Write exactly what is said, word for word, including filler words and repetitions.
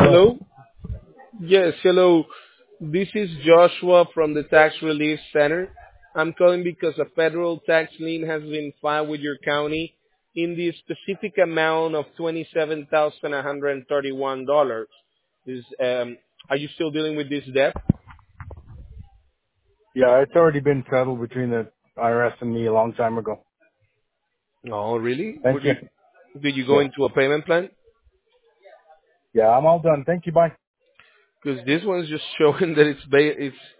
Hello. Hello? Yes, hello. This is Joshua from the Tax Relief Center. I'm calling because a federal tax lien has been filed with your county in the specific amount of twenty-seven thousand one hundred thirty-one dollars. Is um are you still dealing with this debt? Yeah, it's already been settled between the I R S and me a long time ago. Oh, really? Thank Would you. you did you go Yeah. into a payment plan? Yeah, I'm all done. Thank you. Bye. Because this one's just showing that it's ba- it's